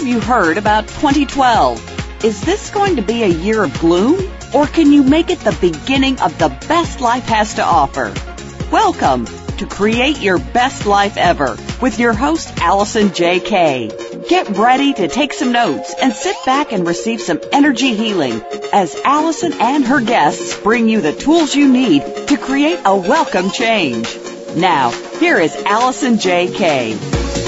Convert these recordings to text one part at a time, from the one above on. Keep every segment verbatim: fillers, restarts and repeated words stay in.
have you heard about twenty twelve? Is this going to be a year of gloom? Or can you make it the beginning of the best life has to offer? Welcome to Create Your Best Life Ever with your host, Allison J. Kay. Get ready to take some notes and sit back and receive some energy healing as Allison and her guests bring you the tools you need to create a welcome change. Now, here is Allison J. Kay.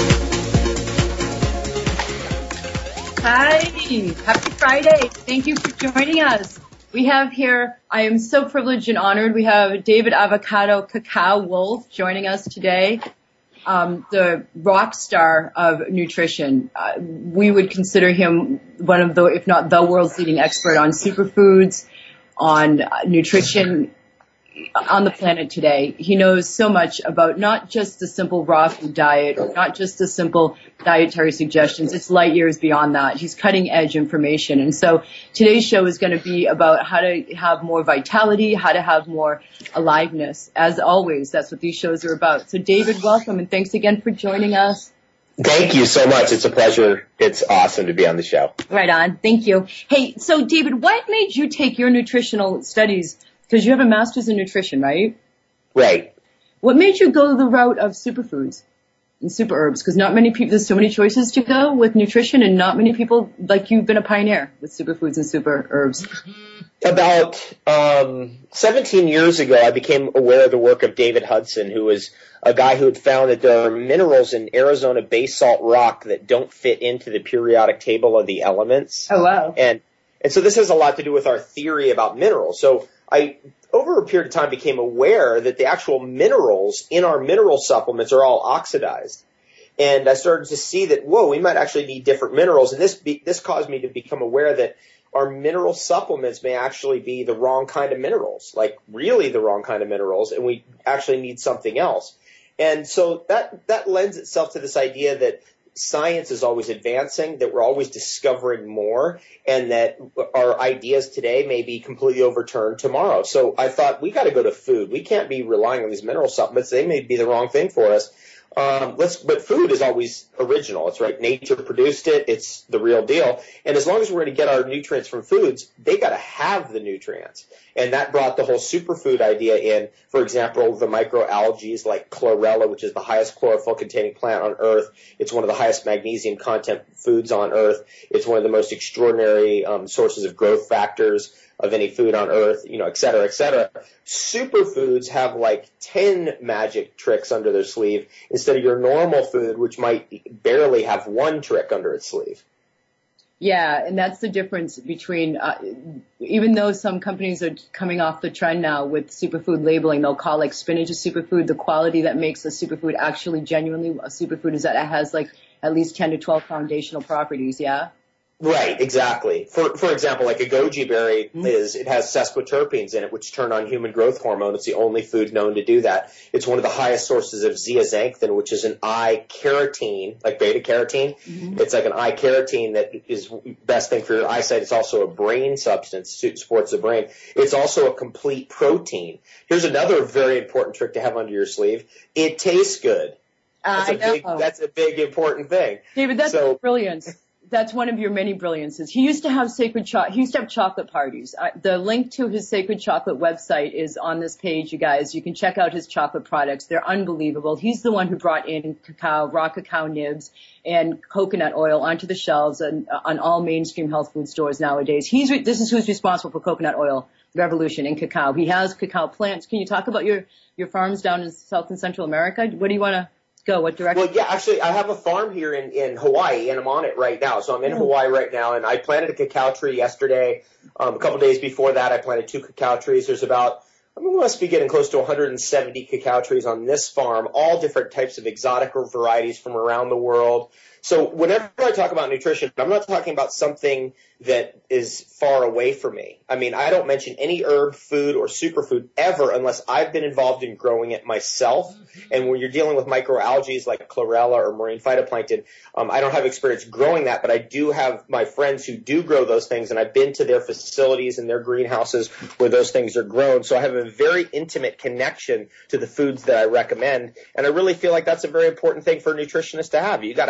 Hi, happy Friday. Thank you for joining us. We have here, I am so privileged and honored, we have David Avocado Cacao Wolf joining us today, um, the rock star of nutrition. Uh, we would consider him one of the, if not the world's leading expert on superfoods, on uh, nutrition on the planet today. He knows so much about not just the simple raw food diet, or not just the simple dietary suggestions. It's light years beyond that. He's cutting edge information. And so today's show is going to be about how to have more vitality, how to have more aliveness. As always, that's what these shows are about. So David, welcome, and thanks again for joining us. Thank you so much. It's a pleasure. It's awesome to be on the show. Right on. Thank you. Hey, so David, what made you take your nutritional studies? Because you have a master's in nutrition, right? Right. What made you go the route of superfoods and super herbs? Because not many people, there's so many choices to go with nutrition, and not many people, like you've been a pioneer with superfoods and super herbs. About um, seventeen years ago, I became aware of the work of David Hudson, who was a guy who had found that there are minerals in Arizona basalt rock that don't fit into the periodic table of the elements. Oh, wow. And, and so this has a lot to do with our theory about minerals. So I, over a period of time, became aware that the actual minerals in our mineral supplements are all oxidized. And I started to see that, whoa, we might actually need different minerals. And this be, this caused me to become aware that our mineral supplements may actually be the wrong kind of minerals, like really the wrong kind of minerals, and we actually need something else. And so that, that lends itself to this idea that science is always advancing, that we're always discovering more, and that our ideas today may be completely overturned tomorrow. So I thought, we got to go to food. We can't be relying on these mineral supplements. They may be the wrong thing for us. Um, let's, but food is always original. It's right. Nature produced it. It's the real deal. And as long as we're going to get our nutrients from foods, they got to have the nutrients. And that brought the whole superfood idea in. For example, the microalgae like chlorella, which is the highest chlorophyll containing plant on earth. It's one of the highest magnesium content foods on earth. It's one of the most extraordinary um, sources of growth factors of any food on earth, you know, et cetera, et cetera. Superfoods have like ten magic tricks under their sleeve instead of your normal food, which might barely have one trick under its sleeve. Yeah, and that's the difference between, uh, even though some companies are coming off the trend now with superfood labeling, they'll call like spinach a superfood. The quality that makes a superfood actually genuinely a superfood is that it has like at least ten to twelve foundational properties, yeah? Right, exactly. For for example, like a goji berry mm-hmm. is, it has sesquiterpenes in it, which turn on human growth hormone. It's the only food known to do that. It's one of the highest sources of zeaxanthin, which is an eye carotene, like beta carotene. Mm-hmm. It's like an eye carotene that is best thing for your eyesight. It's also a brain substance, supports the brain. It's also a complete protein. Here's another very important trick to have under your sleeve. It tastes good. Uh, that's, a I know. big, that's a big important thing. David, that's so, brilliant. That's one of your many brilliances. He used to have sacred cho- he used to have chocolate parties. Uh, the link to his Sacred Chocolate website is on this page, you guys. You can check out his chocolate products. They're unbelievable. He's the one who brought in cacao, raw cacao nibs, and coconut oil onto the shelves and, uh, on all mainstream health food stores nowadays. He's re- this is who's responsible for coconut oil revolution in cacao. He has cacao plants. Can you talk about your your farms down in South and Central America? What do you want to? Go, what direction? Well, yeah, actually, I have a farm here in, in Hawaii, and I'm on it right now. So I'm in mm. Hawaii right now, and I planted a cacao tree yesterday. Um, a couple days before that, I planted two cacao trees. There's about, I mean, we must be getting close to one hundred seventy cacao trees on this farm, all different types of exotic varieties from around the world. So whenever I talk about nutrition, I'm not talking about something that is far away from me. I mean, I don't mention any herb, food, or superfood ever unless I've been involved in growing it myself. And when you're dealing with microalgae like chlorella or marine phytoplankton, um, I don't have experience growing that, but I do have my friends who do grow those things, and I've been to their facilities and their greenhouses where those things are grown. So I have a very intimate connection to the foods that I recommend, and I really feel like that's a very important thing for a nutritionist to have. You got to have that connection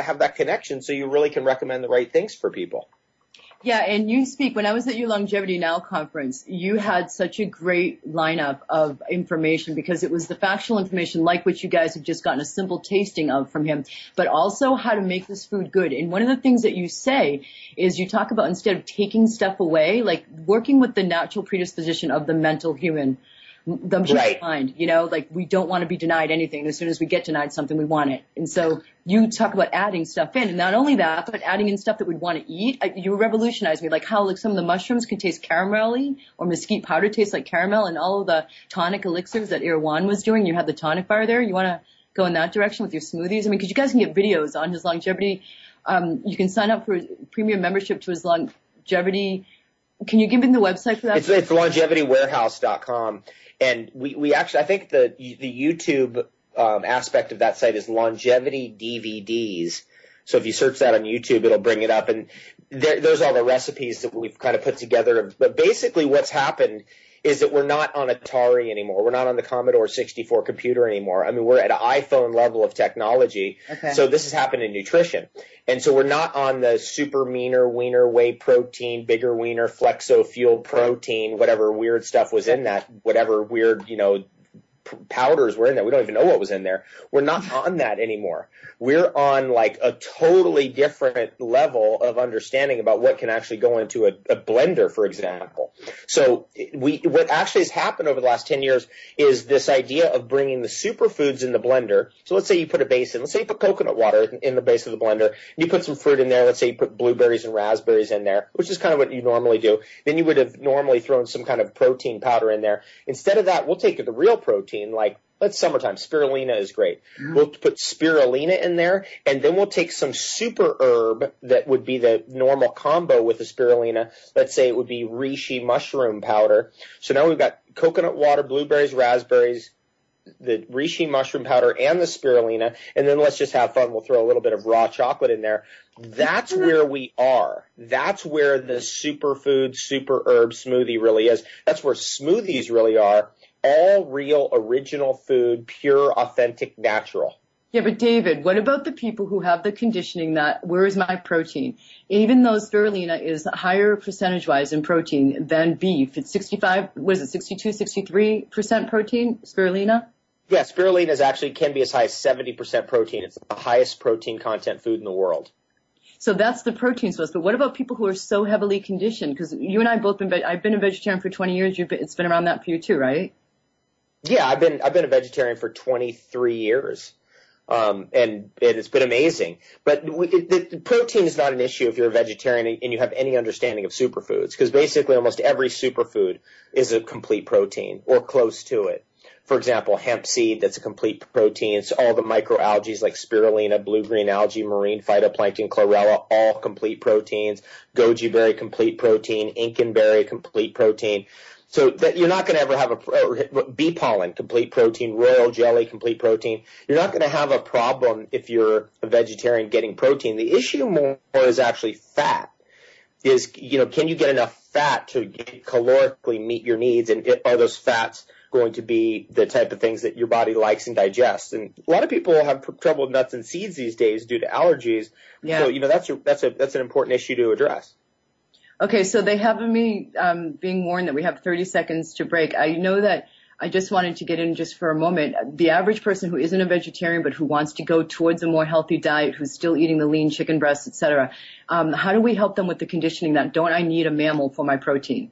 connection so you really can recommend the right things for people. Yeah, and you speak, when I was at your Longevity Now conference, you had such a great lineup of information because it was the factual information like what you guys have just gotten a simple tasting of from him, but also how to make this food good. And one of the things that you say is you talk about instead of taking stuff away, like working with the natural predisposition of the mental human the human right. mind, you know, like we don't want to be denied anything. As soon as we get denied something, we want it. And so you talk about adding stuff in, and not only that, but adding in stuff that we'd want to eat. I, you revolutionized me, like how like some of the mushrooms can taste caramelly, or mesquite powder tastes like caramel, and all of the tonic elixirs that Irwan was doing. You have the tonic bar there. You want to go in that direction with your smoothies? I mean, because you guys can get videos on his longevity. Um, you can sign up for premium membership to his longevity. Can you give me the website for that? It's, it's longevity warehouse dot com. And we, we actually, I think the, the YouTube, um, aspect of that site is Longevity D V Ds. So if you search that on YouTube, it'll bring it up. And there, there's all the recipes that we've kind of put together. But basically what's happened is that we're not on Atari anymore. We're not on the Commodore sixty-four computer anymore. I mean, we're at an iPhone level of technology. Okay. So this has happened in nutrition. And so we're not on the super meaner, wiener, whey protein, bigger wiener, flexo fuel protein, whatever weird stuff was in that, whatever weird, you know, powders were in there. We don't even know what was in there. We're not on that anymore. We're on like a totally different level of understanding about what can actually go into a, a blender, for example. So we, what actually has happened over the last ten years is this idea of bringing the superfoods in the blender. So let's say you put a base in, let's say you put coconut water in the base of the blender, and you put some fruit in there. Let's say you put blueberries and raspberries in there, which is kind of what you normally do. Then you would have normally thrown some kind of protein powder in there. Instead of that, we'll take the real protein, like let's summertime. Spirulina is great. Mm-hmm. We'll put spirulina in there, and then we'll take some super herb that would be the normal combo with the spirulina. Let's say it would be reishi mushroom powder. So now we've got coconut water, blueberries, raspberries, the reishi mushroom powder, and the spirulina, and then let's just have fun. We'll throw a little bit of raw chocolate in there. That's where we are. That's where the superfood, super herb smoothie really is. That's where smoothies really are. All real, original food, pure, authentic, natural. Yeah, but David, what about the people who have the conditioning that, where is my protein? Even though spirulina is higher percentage-wise in protein than beef, it's sixty-five, what is it, sixty-two, sixty-three percent protein, spirulina? Yeah, spirulina is actually can be as high as seventy percent protein. It's the highest protein content food in the world. So that's the protein source. But what about people who are so heavily conditioned? Because you and I both been, I've been a vegetarian for twenty years. You've been, it's been around that for you too, right? Yeah, I've been I've been a vegetarian for twenty-three years, um, and, and it's been amazing. But we, it, the protein is not an issue if you're a vegetarian and you have any understanding of superfoods, because basically almost every superfood is a complete protein or close to it. For example, hemp seed, that's a complete protein. It's all the microalgae like spirulina, blue-green algae, marine phytoplankton, chlorella, all complete proteins. Goji berry, complete protein. Incan berry, complete protein. So that you're not going to ever have a bee pollen, complete protein, royal jelly, complete protein. You're not going to have a problem if you're a vegetarian getting protein. The issue more is actually fat. Is, you know, can you get enough fat to get calorically meet your needs, and are those fats going to be the type of things that your body likes and digests? And a lot of people have trouble with nuts and seeds these days due to allergies. Yeah. So, you know, that's a, that's a that's an important issue to address. Okay, so they have me um, being warned that we have thirty seconds to break. I know that I just wanted to get in just for a moment. The average person who isn't a vegetarian but who wants to go towards a more healthy diet, who's still eating the lean chicken breasts, et cetera, um, how do we help them with the conditioning that don't I need a mammal for my protein?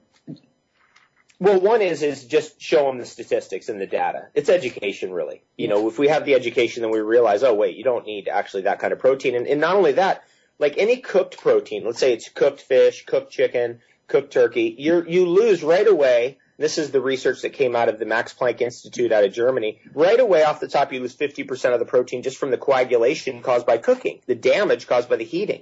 Well, one is is just show them the statistics and the data. It's education, really. You know, if we have the education, then we realize, oh, wait, you don't need actually that kind of protein. And, and not only that, like any cooked protein, let's say it's cooked fish, cooked chicken, cooked turkey, you you lose right away. This is the research that came out of the Max Planck Institute out of Germany. Right away off the top, you lose fifty percent of the protein just from the coagulation caused by cooking, the damage caused by the heating.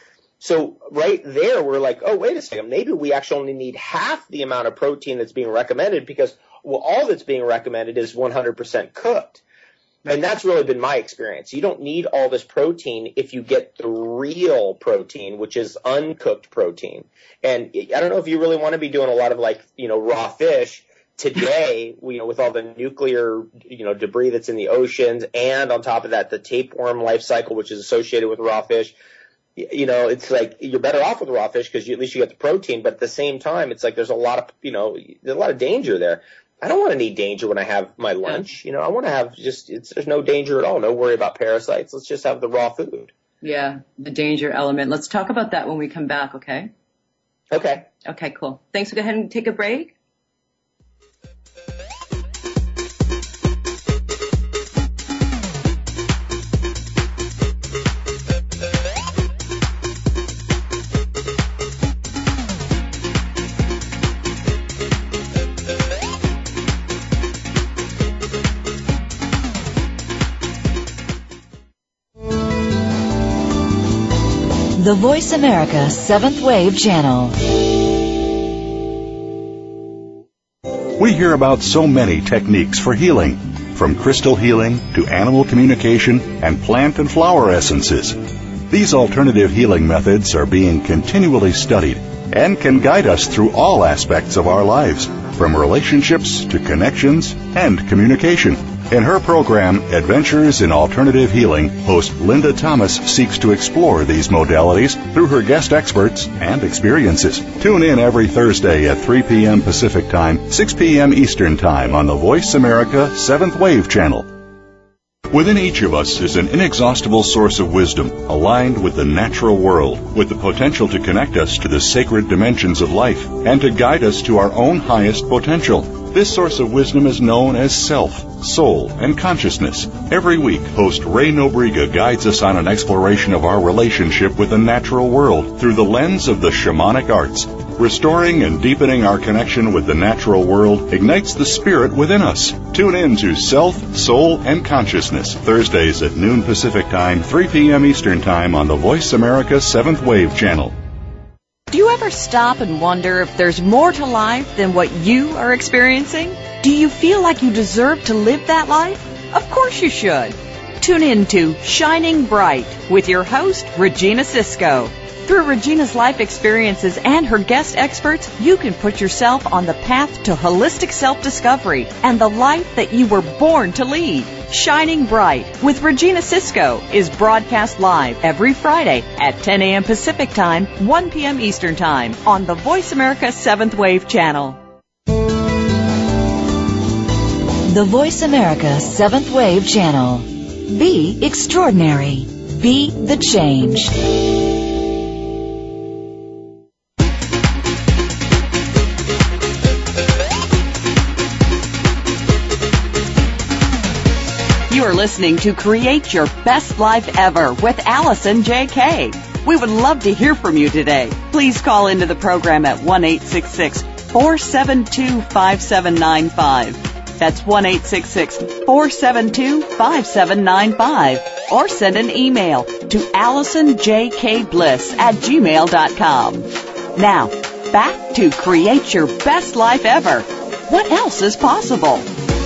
So right there, we're like, oh, wait a second, maybe we actually only need half the amount of protein that's being recommended because, well, all that's being recommended is one hundred percent cooked. And that's really been my experience. You don't need all this protein if you get the real protein, which is uncooked protein. And I don't know if you really want to be doing a lot of like, you know, raw fish today, you know, with all the nuclear, you know, debris that's in the oceans, and on top of that, the tapeworm life cycle, which is associated with raw fish, you know, it's like you're better off with raw fish because at least you get the protein. But at the same time, it's like there's a lot of, you know, there's a lot of danger there. I don't want to need danger when I have my lunch. You know, I want to have just, it's, there's no danger at all. No worry about parasites. Let's just have the raw food. Yeah, the danger element. Let's talk about that when we come back, okay? Okay. Okay, cool. Thanks. We'll go ahead and take a break. The Voice America Seventh Wave Channel. We hear about so many techniques for healing, from crystal healing to animal communication and plant and flower essences. These alternative healing methods are being continually studied and can guide us through all aspects of our lives, from relationships to connections and communication. In her program, Adventures in Alternative Healing, host Linda Thomas seeks to explore these modalities through her guest experts and experiences. Tune in every Thursday at three p.m. Pacific Time, six p.m. Eastern Time on the Voice America Seventh Wave Channel. Within each of us is an inexhaustible source of wisdom, aligned with the natural world, with the potential to connect us to the sacred dimensions of life and to guide us to our own highest potential. This source of wisdom is known as self, soul, and consciousness. Every week, host Ray Nobrega guides us on an exploration of our relationship with the natural world through the lens of the shamanic arts. Restoring and deepening our connection with the natural world ignites the spirit within us. Tune in to Self, Soul, and Consciousness, Thursdays at noon Pacific Time, three p.m. Eastern Time on the Voice America Seventh Wave Channel. Do you ever stop and wonder if there's more to life than what you are experiencing? Do you feel like you deserve to live that life? Of course you should. Tune in to Shining Bright with your host, Regina Cisco. Through Regina's life experiences and her guest experts, you can put yourself on the path to holistic self-discovery and the life that you were born to lead. Shining Bright with Regina Cisco is broadcast live every Friday at ten a.m. Pacific Time, one p.m. Eastern Time on the Voice America Seventh Wave Channel. The Voice America Seventh Wave Channel. Be extraordinary. Be the change. You are listening to Create Your Best Life Ever with Allison J K. We would love to hear from you today. Please call into the program at one eight six six, four seven two, five seven nine five. That's one eight six six, four seven two, five seven nine five. Or send an email to allison j k bliss at gmail dot com. Now, back to Create Your Best Life Ever. What else is possible?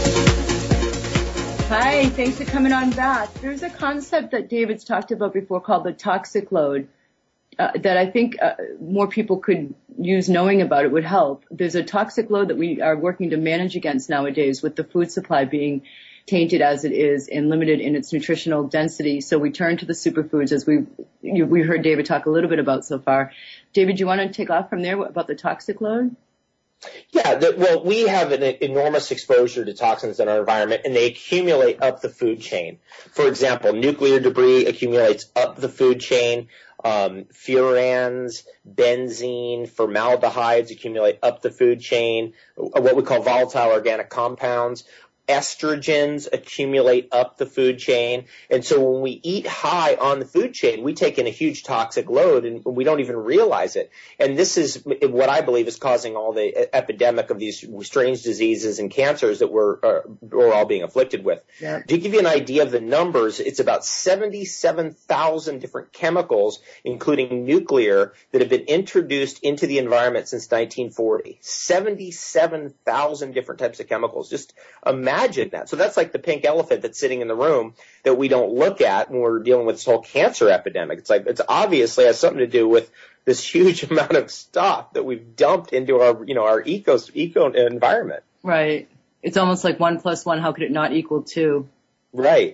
Hi, thanks for coming on back. There's a concept that David's talked about before called the toxic load uh, that I think uh, more people could use knowing about. It would help. There's a toxic load that we are working to manage against nowadays with the food supply being tainted as it is and limited in its nutritional density. So we turn to the superfoods as we we heard David talk a little bit about so far. David, do you want to take off from there about the toxic load? Yeah, the, well, we have an enormous exposure to toxins in our environment, and they accumulate up the food chain. For example, nuclear debris accumulates up the food chain. Um, furans, benzene, formaldehydes accumulate up the food chain. What we call volatile organic compounds. Estrogens accumulate up the food chain. And so when we eat high on the food chain, we take in a huge toxic load and we don't even realize it. And this is what I believe is causing all the epidemic of these strange diseases and cancers that we're, uh, we're all being afflicted with. Yeah. To give you an idea of the numbers, it's about seventy-seven thousand different chemicals, including nuclear, that have been introduced into the environment since nineteen forty. seventy-seven thousand different types of chemicals. Just imagine Imagine that. So that's like the pink elephant that's sitting in the room that we don't look at when we're dealing with this whole cancer epidemic. It's like, it's obviously has something to do with this huge amount of stuff that we've dumped into our, you know, our eco, eco environment. Right. It's almost like one plus one, how could it not equal two? Right.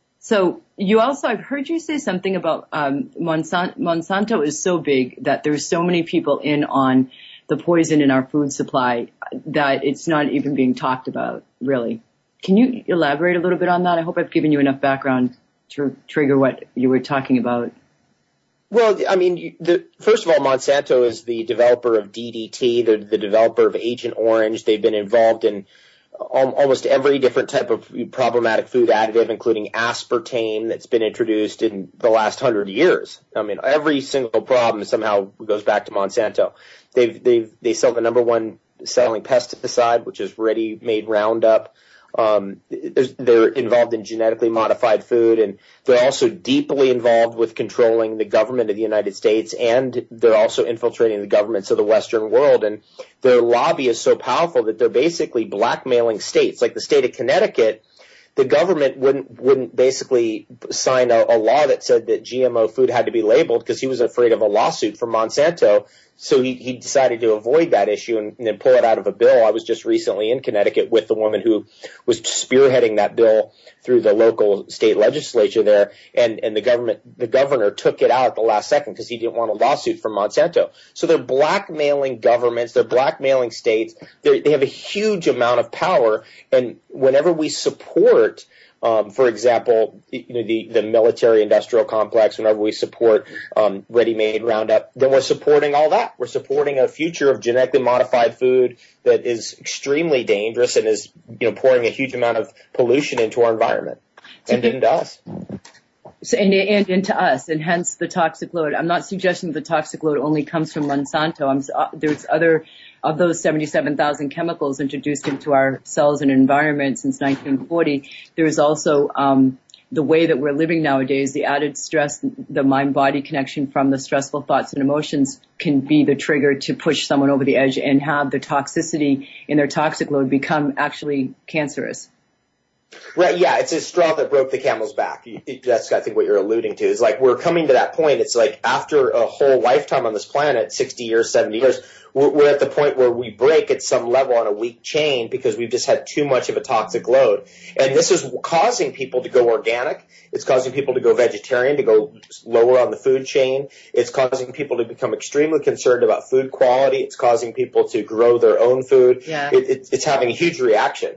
So you also, I've heard you say something about um, Monsanto, Monsanto is so big that there's so many people in on the poison in our food supply that it's not even being talked about, really. Can you elaborate a little bit on that? I hope I've given you enough background to trigger what you were talking about. Well, I mean, the, first of all, Monsanto is the developer of D D T, the, the developer of Agent Orange. They've been involved in almost every different type of problematic food additive, including aspartame that's been introduced in the last hundred years. I mean, every single problem somehow goes back to Monsanto. They've, they've, they sell the number one selling pesticide, which is ready-made Roundup. Um, they're involved in genetically modified food, and they're also deeply involved with controlling the government of the United States, and they're also infiltrating the governments of the Western world. And their lobby is so powerful that they're basically blackmailing states. Like the state of Connecticut, the government wouldn't wouldn't basically sign a, a law that said that G M O food had to be labeled because he was afraid of a lawsuit from Monsanto. So he, he decided to avoid that issue and, and then pull it out of a bill. I was just recently in Connecticut with the woman who was spearheading that bill through the local state legislature there, and, and the government, the governor took it out at the last second because he didn't want a lawsuit from Monsanto. So they're blackmailing governments, they're blackmailing states, they're, they have a huge amount of power, and whenever we support Um, for example, you know, the, the military-industrial complex, whenever we support um, ready-made Roundup, then we're supporting all that. We're supporting a future of genetically modified food that is extremely dangerous and is, you know, pouring a huge amount of pollution into our environment and into us. So, and, and into us, and hence the toxic load. I'm not suggesting the toxic load only comes from Monsanto. I'm, uh, there's other of those seventy-seven thousand chemicals introduced into our cells and environment since nineteen forty. There's also um, the way that we're living nowadays, the added stress, the mind-body connection from the stressful thoughts and emotions can be the trigger to push someone over the edge and have the toxicity in their toxic load become actually cancerous. Right, yeah, it's a straw that broke the camel's back. It, that's, I think, what you're alluding to. Is like we're coming to that point. It's like after a whole lifetime on this planet, sixty years, seventy years, we're, we're at the point where we break at some level on a weak chain because we've just had too much of a toxic load. And this is causing people to go organic. It's causing people to go vegetarian, to go lower on the food chain. It's causing people to become extremely concerned about food quality. It's causing people to grow their own food. Yeah. It, it, it's having a huge reaction.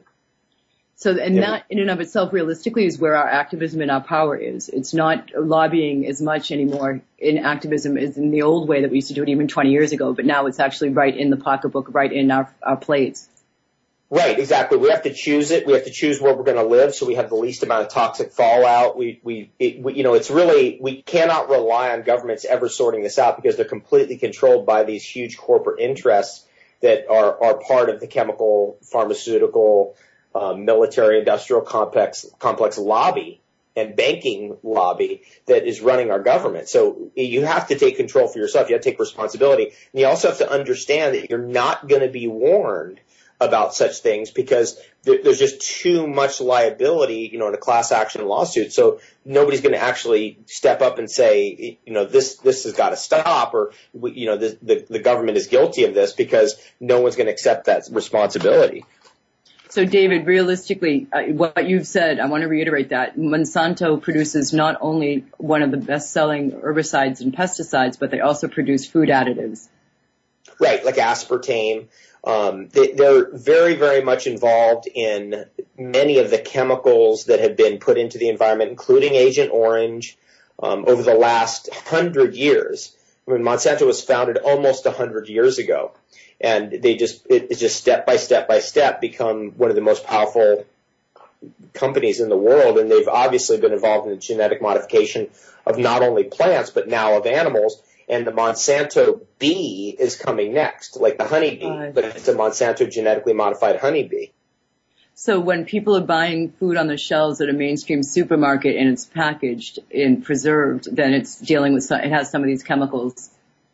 So, and Yeah. that in and of itself realistically is where our activism and our power is. It's not lobbying as much anymore in activism as in the old way that we used to do it even twenty years ago, but now it's actually right in the pocketbook, right in our, our plates. Right, exactly. We have to choose it. We have to choose where we're going to live so we have the least amount of toxic fallout. We, we, it, we, you know, it's really, we cannot rely on governments ever sorting this out because they're completely controlled by these huge corporate interests that are, are part of the chemical, pharmaceutical, Um, military industrial complex complex lobby and banking lobby that is running our government. So you have to take control for yourself. You have to take responsibility. And you also have to understand that you're not going to be warned about such things because there, there's just too much liability, you know, in a class action lawsuit. So nobody's going to actually step up and say, you know, this this has got to stop, or you know, the, the the government is guilty of this, because no one's going to accept that responsibility. So, David, realistically, uh, what you've said, I want to reiterate that Monsanto produces not only one of the best-selling herbicides and pesticides, but they also produce food additives. Right, like aspartame. Um, they, they're very, very much involved in many of the chemicals that have been put into the environment, including Agent Orange, um, over the last hundred years. I mean, Monsanto was founded almost a hundred years ago. And they just, it, it's just step by step by step become one of the most powerful companies in the world. And they've obviously been involved in the genetic modification of not only plants, but now of animals. And the Monsanto bee is coming next, like the honeybee, uh, but it's a Monsanto genetically modified honeybee. So when people are buying food on the shelves at a mainstream supermarket and it's packaged and preserved, then it's dealing with, it has some of these chemicals.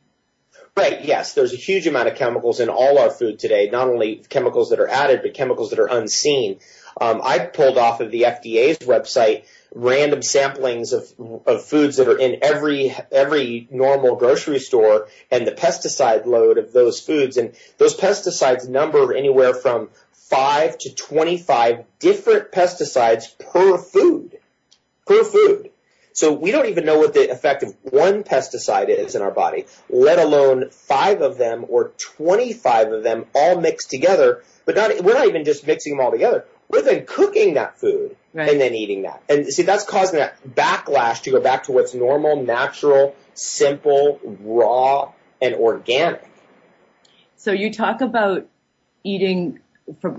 Right, yes. There's a huge amount of chemicals in all our food today, not only chemicals that are added, but chemicals that are unseen. Um, I pulled off of the F D A's website random samplings of, of foods that are in every every normal grocery store and the pesticide load of those foods. And those pesticides number anywhere from five to twenty-five different pesticides per food, per food. So we don't even know what the effect of one pesticide is in our body, let alone five of them or twenty-five of them all mixed together. But not, we're not even just mixing them all together. We're then cooking that food right. and then eating that. And see, that's causing that backlash to go back to what's normal, natural, simple, raw, and organic. So you talk about eating, from,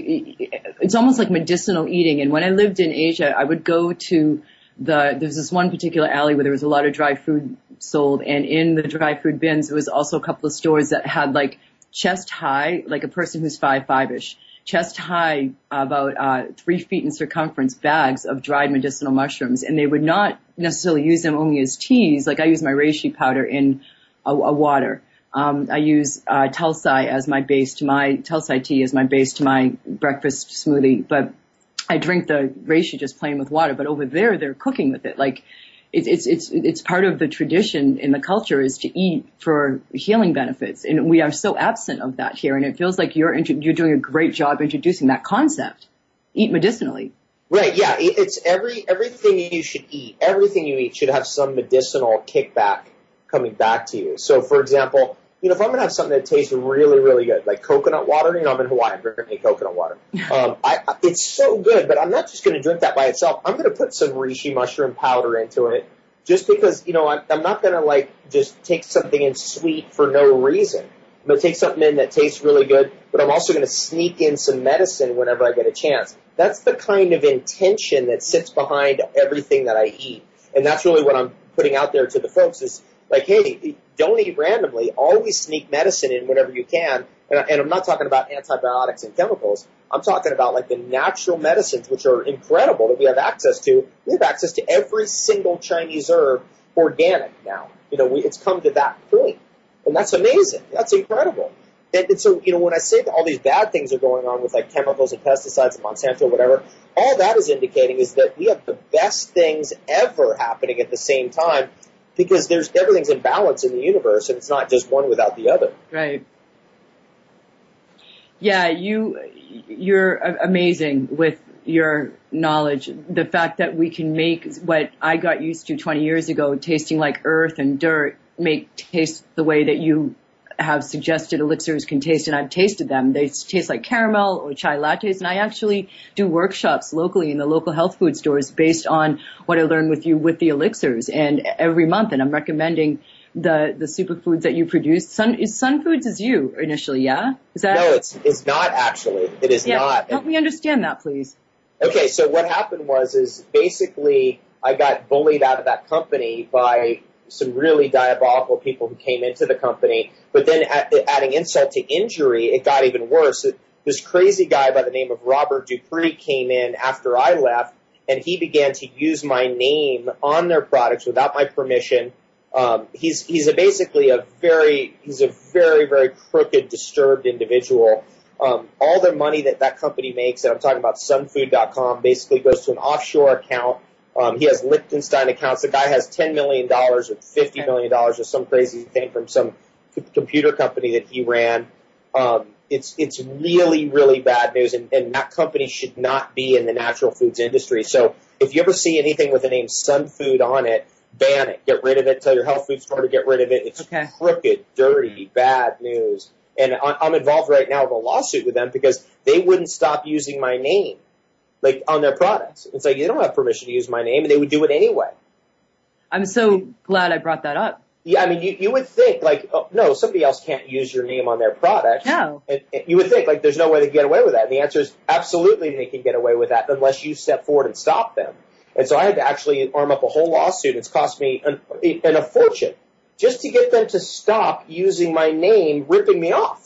it's almost like medicinal eating. And when I lived in Asia, I would go to the, there's this one particular alley where there was a lot of dry food sold. And in the dry food bins, there was also a couple of stores that had like chest high, like a person who's five, five-ish, chest high, about uh, three feet in circumference, bags of dried medicinal mushrooms. And they would not necessarily use them only as teas. Like I use my reishi powder in a, a water. Um, I use uh, Telsai as my base to my, Telsai tea as my base to my breakfast smoothie. But I drink the reishi just plain with water. But over there, they're cooking with it. Like it's, it's, it's, it's part of the tradition in the culture is to eat for healing benefits. And we are so absent of that here. And it feels like you're, you're doing a great job introducing that concept. Eat medicinally. Right. Yeah. It's every, everything you should eat, everything you eat should have some medicinal kickback coming back to you. So for example, you know, if I'm going to have something that tastes really, really good, like coconut water, you know, I'm in Hawaii, I'm drinking coconut water. Um, I, it's so good, but I'm not just going to drink that by itself. I'm going to put some reishi mushroom powder into it just because, you know, I'm, I'm not going to like just take something in sweet for no reason. I'm going to take something in that tastes really good, but I'm also going to sneak in some medicine whenever I get a chance. That's the kind of intention that sits behind everything that I eat. And that's really what I'm putting out there to the folks is like, hey, don't eat randomly. Always sneak medicine in whenever you can. And, and I'm not talking about antibiotics and chemicals. I'm talking about like the natural medicines, which are incredible that we have access to. We have access to every single Chinese herb organic now. You know, we, it's come to that point. And that's amazing. That's incredible. And, and so, you know, when I say that all these bad things are going on with like chemicals and pesticides and Monsanto, whatever, all that is indicating is that we have the best things ever happening at the same time. Because there's everything's in balance in the universe, and it's not just one without the other. Right. Yeah, you you're amazing with your knowledge. The fact that we can make what I got used to twenty years ago, tasting like earth and dirt, make taste the way that you have suggested elixirs can taste, and I've tasted them. They taste like caramel or chai lattes, and I actually do workshops locally in the local health food stores based on what I learned with you with the elixirs, and every month, and I'm recommending the the superfoods that you produce. Sun is Sun Foods is you initially, yeah? Is that? No, it's it's not actually. It is yeah, not. Help me understand that, please. Okay, so what happened was is basically I got bullied out of that company by some really diabolical people who came into the company. But then at, adding insult to injury, it got even worse. This crazy guy by the name of Robert Dupree came in after I left, and he began to use my name on their products without my permission. Um, he's he's a basically a very he's a very very crooked, disturbed individual. Um, all the money that that company makes, and I'm talking about sun food dot com, basically goes to an offshore account. Um, he has Liechtenstein accounts. The guy has ten million dollars or fifty million dollars or some crazy thing from some c- computer company that he ran. Um, it's it's really, really bad news, and, and that company should not be in the natural foods industry. So if you ever see anything with the name Sun Food on it, ban it. Get rid of it. Tell your health food store to get rid of it. It's okay. Crooked, dirty, bad news. And I'm involved right now with a lawsuit with them because they wouldn't stop using my name. Like on their products. It's like, you don't have permission to use my name, and they would do it anyway. I'm so glad I brought that up. Yeah, I mean, you, you would think, like, oh, no, somebody else can't use your name on their product. No. And, and you would think, like, there's no way they can get away with that. And the answer is absolutely they can get away with that unless you step forward and stop them. And so I had to actually arm up a whole lawsuit. It's cost me an, an, a fortune just to get them to stop using my name, ripping me off.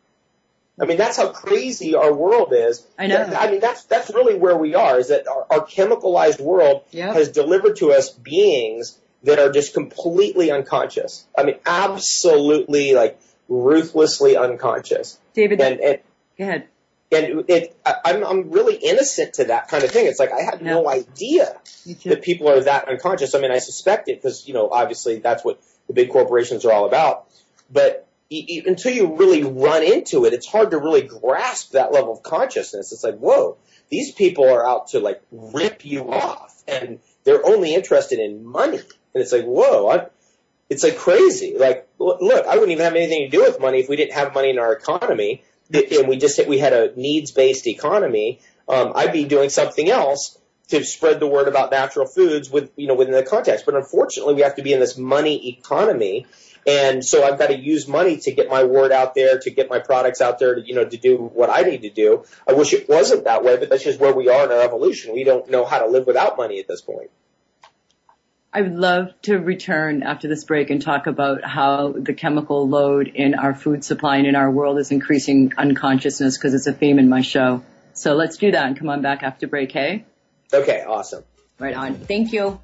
I mean, that's how crazy our world is. I know. I mean, that's that's really where we are, is that our, our chemicalized world yep. has delivered to us beings that are just completely unconscious. I mean, absolutely, like, ruthlessly unconscious. David, and, and, go ahead. And it, I, I'm, I'm really innocent to that kind of thing. It's like I had no, no idea that people are that unconscious. I mean, I suspect it because, you know, obviously that's what the big corporations are all about. But you, you, until you really run into it, it's hard to really grasp that level of consciousness. It's like, whoa, these people are out to like rip you off, and they're only interested in money. And it's like, whoa, I, it's like crazy. Like, look, I wouldn't even have anything to do with money if we didn't have money in our economy, and we just we had a needs-based economy. Um, I'd be doing something else to spread the word about natural foods with, you know, within the context. But unfortunately, we have to be in this money economy. And so I've got to use money to get my word out there, to get my products out there, to, you know, to do what I need to do. I wish it wasn't that way, but that's just where we are in our evolution. We don't know how to live without money at this point. I would love to return after this break and talk about how the chemical load in our food supply and in our world is increasing unconsciousness, because it's a theme in my show. So let's do that and come on back after break, hey? Okay, awesome. Right on. Thank you.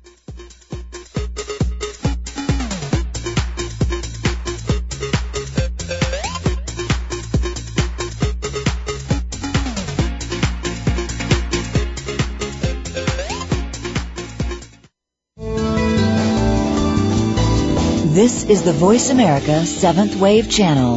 This is the Voice America Seventh Wave Channel.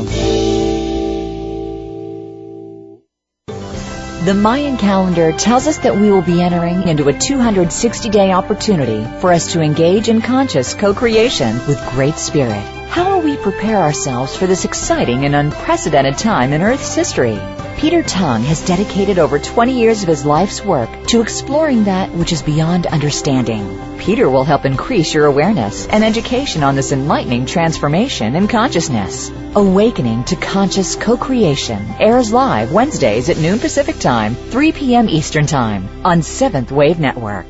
The Mayan calendar tells us that we will be entering into a two hundred sixty day opportunity for us to engage in conscious co-creation with Great Spirit. How will we prepare ourselves for this exciting and unprecedented time in Earth's history? Peter Tung has dedicated over twenty years of his life's work to exploring that which is beyond understanding. Peter will help increase your awareness and education on this enlightening transformation in consciousness. Awakening to Conscious Co-Creation airs live Wednesdays at noon Pacific Time, three p.m. Eastern Time on Seventh Wave Network.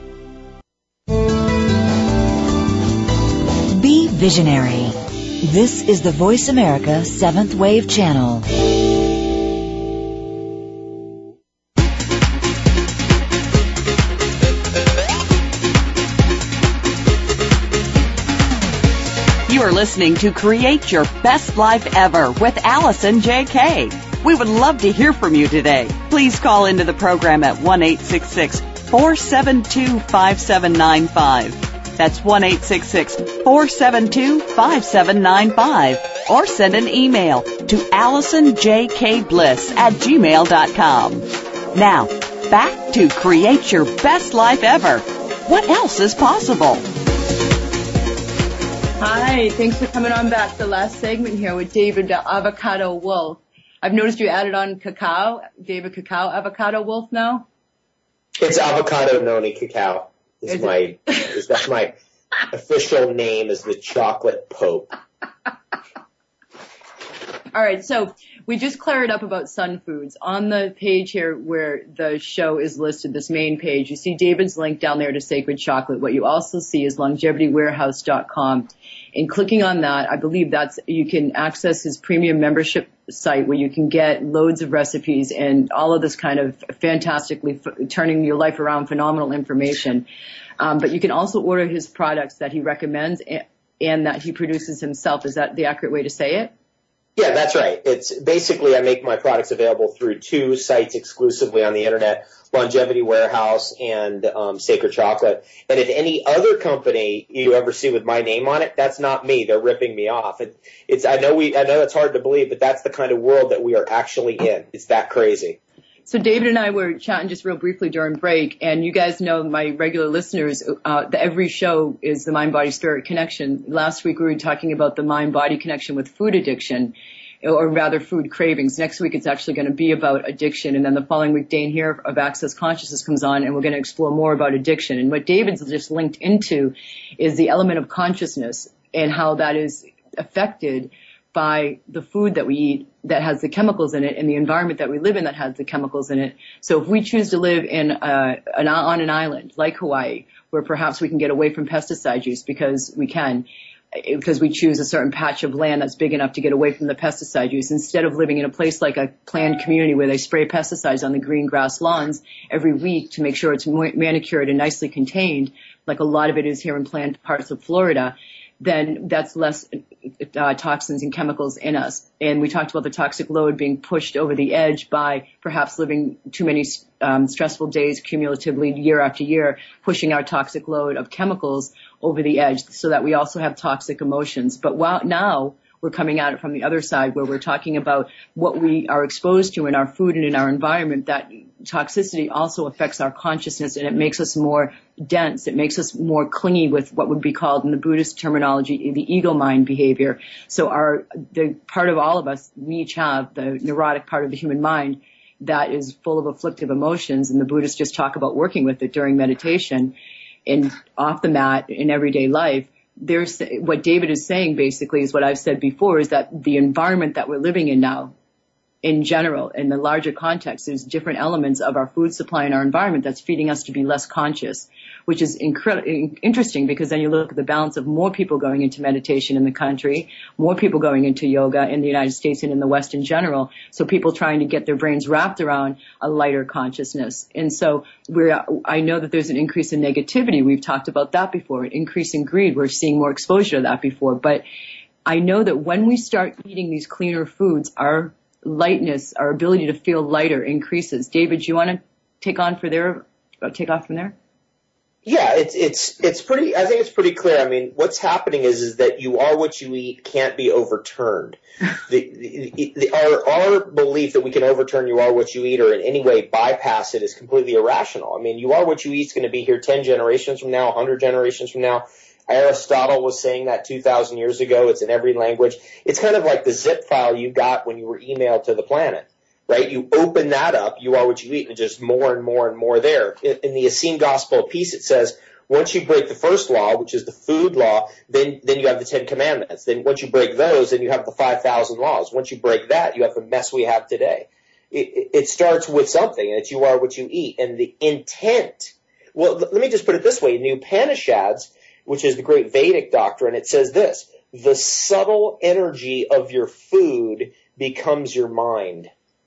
Be visionary. This is the Voice America Seventh Wave Channel. You are listening to Create Your Best Life Ever with Allison J K. We would love to hear from you today. Please call into the program at one eight six six, four seven two, five seven nine five. That's one eight six six, four seven two, five seven nine five. Or send an email to allison j k bliss at gmail dot com. Now, back to Create Your Best Life Ever. What else is possible? Hi, thanks for coming on back. The last segment here with David the Avocado Wolf. I've noticed you added on cacao, David Cacao Avocado Wolf now. It's Avocado Noni Cacao. Is, is my is that's my official name as the chocolate pope. All right, so we just cleared up about Sun Foods. On the page here where the show is listed, this main page, you see David's link down there to Sacred Chocolate. What you also see is longevity warehouse dot com. And clicking on that, I believe that's, you can access his premium membership site where you can get loads of recipes and all of this kind of fantastically f- turning your life around phenomenal information. Um, but you can also order his products that he recommends and, and that he produces himself. Is that the accurate way to say it? Yeah, that's right. It's basically I make my products available through two sites exclusively on the internet, Longevity Warehouse and um, Sacred Chocolate. And if any other company you ever see with my name on it, that's not me. They're ripping me off. It, it's I know we I know it's hard to believe, but that's the kind of world that we are actually in. It's that crazy. So David and I were chatting just real briefly during break, and you guys know, my regular listeners, uh, the, every show is the mind-body-spirit connection. Last week we were talking about the mind-body connection with food addiction, or rather food cravings. Next week it's actually going to be about addiction, and then the following week Dane here of Access Consciousness comes on, and we're going to explore more about addiction. And what David's just linked into is the element of consciousness and how that is affected by the food that we eat that has the chemicals in it and the environment that we live in that has the chemicals in it. So if we choose to live in a, an, on an island like Hawaii, where perhaps we can get away from pesticide use because we can, because we choose a certain patch of land that's big enough to get away from the pesticide use, instead of living in a place like a planned community where they spray pesticides on the green grass lawns every week to make sure it's manicured and nicely contained, like a lot of it is here in planned parts of Florida, then that's less uh, toxins and chemicals in us. And we talked about the toxic load being pushed over the edge by perhaps living too many um, stressful days cumulatively year after year, pushing our toxic load of chemicals over the edge so that we also have toxic emotions. But while, now we're coming at it from the other side where we're talking about what we are exposed to in our food and in our environment. That toxicity also affects our consciousness, and it makes us more dense. It makes us more clingy with what would be called in the Buddhist terminology the ego mind behavior. So our the part of all of us, we each have the neurotic part of the human mind that is full of afflictive emotions, and the Buddhists just talk about working with it during meditation and off the mat in everyday life. There's what David is saying basically is what I've said before, is that the environment that we're living in now, in general, in the larger context, there's different elements of our food supply and our environment that's feeding us to be less conscious, which is incredible, interesting, because then you look at the balance of more people going into meditation in the country, more people going into yoga in the United States and in the West in general. So people trying to get their brains wrapped around a lighter consciousness. And so we're, I know that there's an increase in negativity. We've talked about that before, an increase in greed. We're seeing more exposure to that before. But I know that when we start eating these cleaner foods, our lightness, our ability to feel lighter increases. David, do you want to take on for there, take off from there? Yeah, it's it's it's pretty. I think it's pretty clear. I mean, what's happening is is that you are what you eat can't be overturned. the, the, the, our our belief that we can overturn you are what you eat or in any way bypass it is completely irrational. I mean, you are what you eat is going to be here ten generations from now, a hundred generations from now. Aristotle was saying that two thousand years ago. It's in every language. It's kind of like the zip file you got when you were emailed to the planet. Right? You open that up, you are what you eat, and just more and more and more there. In, in the Essene Gospel of Peace, it says, once you break the first law, which is the food law, then, then you have the Ten Commandments. Then once you break those, then you have the five thousand laws. Once you break that, you have the mess we have today. It, it, it starts with something, and it's you are what you eat. And the intent, well, let me just put it this way. In the Upanishads, which is the great Vedic doctrine, it says this, the subtle energy of your food becomes your mind.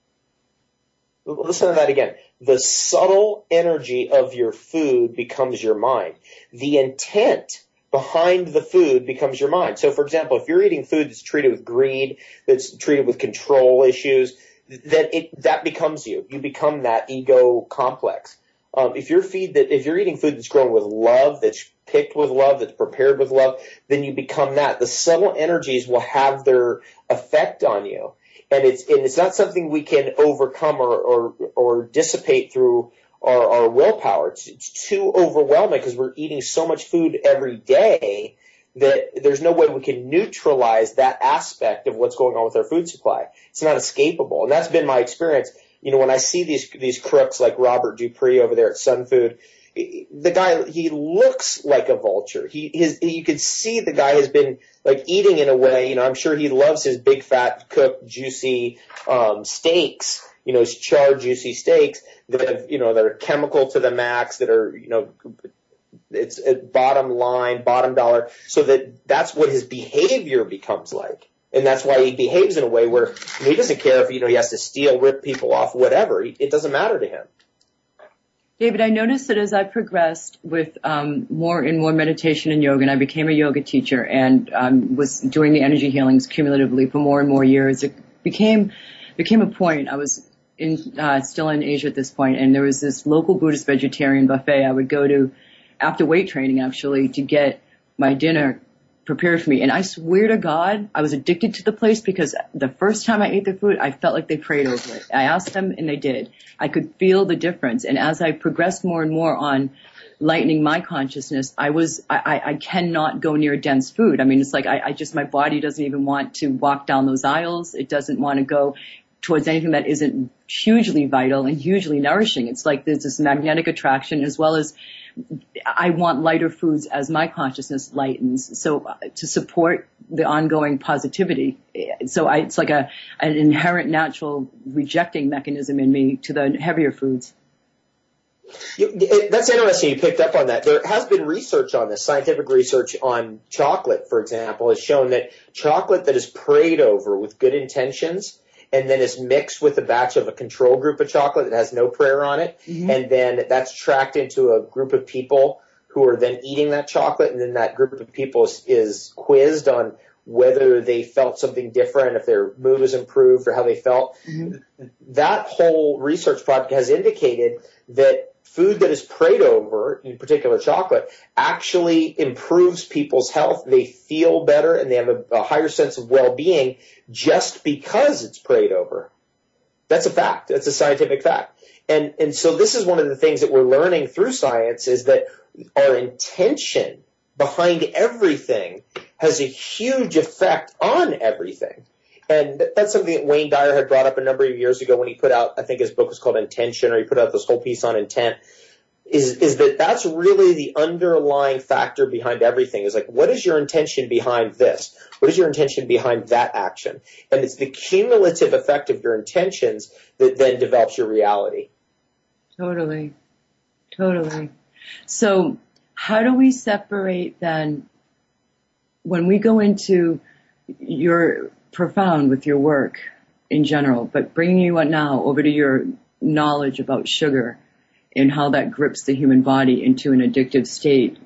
Listen to that again. The subtle energy of your food becomes your mind. The intent behind the food becomes your mind. So, for example, if you're eating food that's treated with greed, that's treated with control issues, then it, that becomes you. You become that ego complex. Um, if you're feed that, if you're eating food that's grown with love, that's picked with love, that's prepared with love, then you become that. The subtle energies will have their effect on you. And it's and it's not something we can overcome or or, or dissipate through our, our willpower. It's, it's too overwhelming because we're eating so much food every day that there's no way we can neutralize that aspect of what's going on with our food supply. It's not escapable, and that's been my experience. You know, when I see these these crooks like Robert Dupree over there at Sun Food, the guy, he looks like a vulture. He his you can see the guy has been like eating in a way, you know, I'm sure he loves his big fat cooked juicy um steaks, you know, his charred juicy steaks that have, you know, that are chemical to the max, that are, you know, it's a bottom line, bottom dollar, so that that's what his behavior becomes like. And that's why he behaves in a way where, you know, he doesn't care if, you know, he has to steal, rip people off, whatever. It doesn't matter to him. David, I noticed that as I progressed with um, more and more meditation and yoga, and I became a yoga teacher and um, was doing the energy healings cumulatively for more and more years, it became became a point. I was in uh, still in Asia at this point, and there was this local Buddhist vegetarian buffet I would go to after weight training, actually, to get my dinner prepared for me. And I swear to God, I was addicted to the place because the first time I ate their food, I felt like they prayed over it. I asked them and they did. I could feel the difference. And as I progressed more and more on lightening my consciousness, I was, I, I cannot go near dense food. I mean, it's like I, I just, my body doesn't even want to walk down those aisles. It doesn't want to go towards anything that isn't hugely vital and hugely nourishing. It's like there's this magnetic attraction, as well as I want lighter foods as my consciousness lightens. So uh, to support the ongoing positivity. So I, it's like a, an inherent natural rejecting mechanism in me to the heavier foods. You, it, that's interesting you picked up on that. There has been research on this, scientific research on chocolate, for example, has shown that chocolate that is prayed over with good intentions and then is mixed with a batch of a control group of chocolate that has no prayer on it, mm-hmm. and then that's tracked into a group of people who are then eating that chocolate, and then that group of people is, is quizzed on whether they felt something different, if their mood was improved or how they felt. Mm-hmm. That whole research project has indicated that food that is prayed over, in particular chocolate, actually improves people's health. They feel better and they have a, a higher sense of well-being just because it's prayed over. That's a fact. That's a scientific fact. And, and so this is one of the things that we're learning through science, is that our intention behind everything has a huge effect on everything. And that's something that Wayne Dyer had brought up a number of years ago when he put out, I think his book was called Intention, or he put out this whole piece on intent, is, is that that's really the underlying factor behind everything. Is like, what is your intention behind this? What is your intention behind that action? And it's the cumulative effect of your intentions that then develops your reality. Totally. Totally. So how do we separate then, when we go into your profound with your work in general, but bringing you on now over to your knowledge about sugar and how that grips the human body into an addictive state.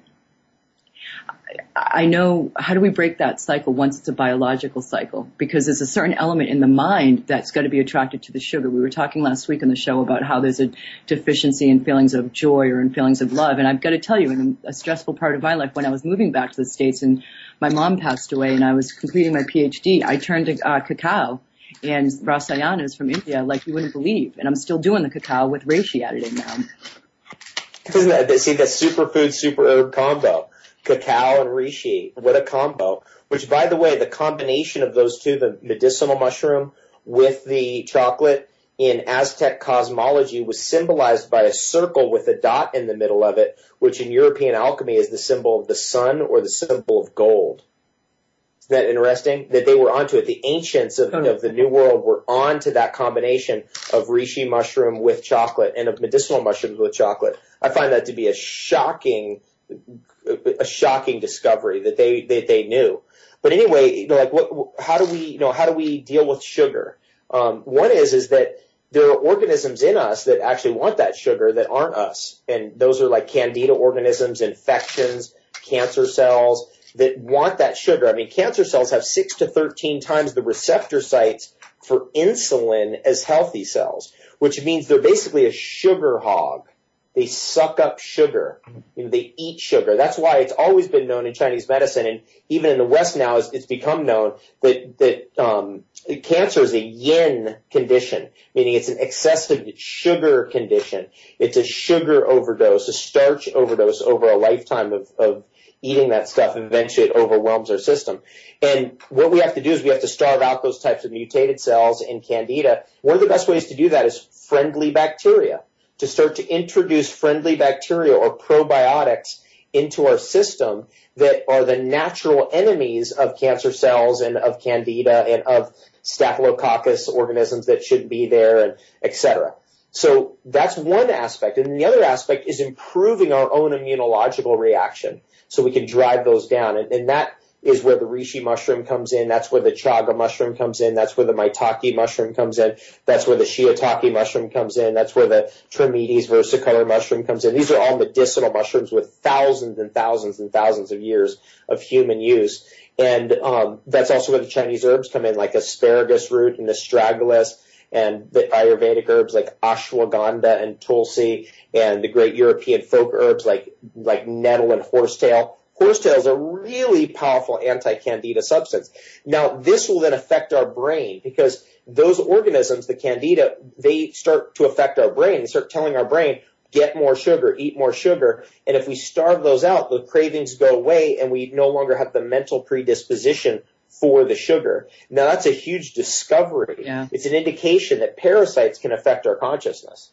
I know, how do we break that cycle once it's a biological cycle? Because there's a certain element in the mind that's got to be attracted to the sugar. We were talking last week on the show about how there's a deficiency in feelings of joy or in feelings of love. And I've got to tell you, in a stressful part of my life, when I was moving back to the States and my mom passed away and I was completing my P H D, I turned to uh, cacao and rasayanas from India like you wouldn't believe. And I'm still doing the cacao with reishi added in now. Isn't that, see, that superfood, super herb combo. Cacao and reishi, what a combo. Which, by the way, the combination of those two, the medicinal mushroom with the chocolate, in Aztec cosmology was symbolized by a circle with a dot in the middle of it, which in European alchemy is the symbol of the sun or the symbol of gold. Isn't that interesting? That they were onto it. The ancients of, of the New World were onto that combination of reishi mushroom with chocolate and of medicinal mushrooms with chocolate. I find that to be a shocking a shocking discovery that they that they knew. But anyway, you know, like what, how do we, you know, how do we deal with sugar? Um, one is is that there are organisms in us that actually want that sugar that aren't us, and those are like candida organisms, infections, cancer cells that want that sugar. I mean, cancer cells have six to thirteen times the receptor sites for insulin as healthy cells, which means they're basically a sugar hog. They suck up sugar. You know, they eat sugar. That's why it's always been known in Chinese medicine, and even in the West now, it's, it's become known that that um, cancer is a yin condition, meaning it's an excessive sugar condition. It's a sugar overdose, a starch overdose over a lifetime of, of eating that stuff. Eventually, it overwhelms our system. And what we have to do is we have to starve out those types of mutated cells in candida. One of the best ways to do that is friendly bacteria. To start to introduce friendly bacteria or probiotics into our system that are the natural enemies of cancer cells and of candida and of staphylococcus organisms that shouldn't be there, and et cetera. So that's one aspect. And the other aspect is improving our own immunological reaction so we can drive those down. And, and that is where the reishi mushroom comes in. That's where the chaga mushroom comes in. That's where the maitake mushroom comes in. That's where the shiitake mushroom comes in. That's where the Trametes versicolor mushroom comes in. These are all medicinal mushrooms with thousands and thousands and thousands of years of human use. And um, that's also where the Chinese herbs come in, like asparagus root and astragalus, and the Ayurvedic herbs like ashwagandha and tulsi, and the great European folk herbs like like nettle and horsetail. Horsetail is a really powerful anti-candida substance. Now, this will then affect our brain because those organisms, the candida, they start to affect our brain. They start telling our brain, get more sugar, eat more sugar. And if we starve those out, the cravings go away and we no longer have the mental predisposition for the sugar. Now, that's a huge discovery. Yeah. It's an indication that parasites can affect our consciousness.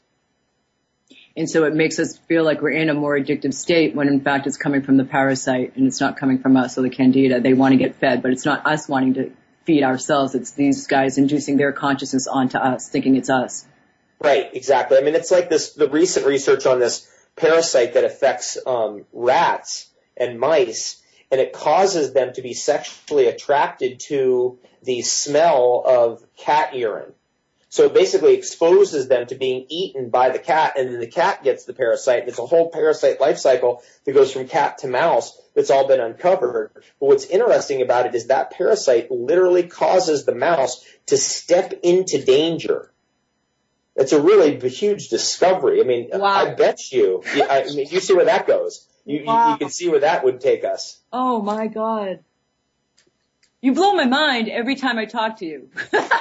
And so it makes us feel like we're in a more addictive state when in fact it's coming from the parasite and it's not coming from us or the candida. They want to get fed, but it's not us wanting to feed ourselves. It's these guys inducing their consciousness onto us, thinking it's us. Right, exactly. I mean, it's like this, the recent research on this parasite that affects um, rats and mice, and it causes them to be sexually attracted to the smell of cat urine. So it basically exposes them to being eaten by the cat, and then the cat gets the parasite. And it's a whole parasite life cycle that goes from cat to mouse that's all been uncovered. But what's interesting about it is that parasite literally causes the mouse to step into danger. it's a really huge discovery. I mean, wow. I bet you, I mean, you see where that goes. You, wow. you, you can see where that would take us. Oh my God. You blow my mind every time I talk to you.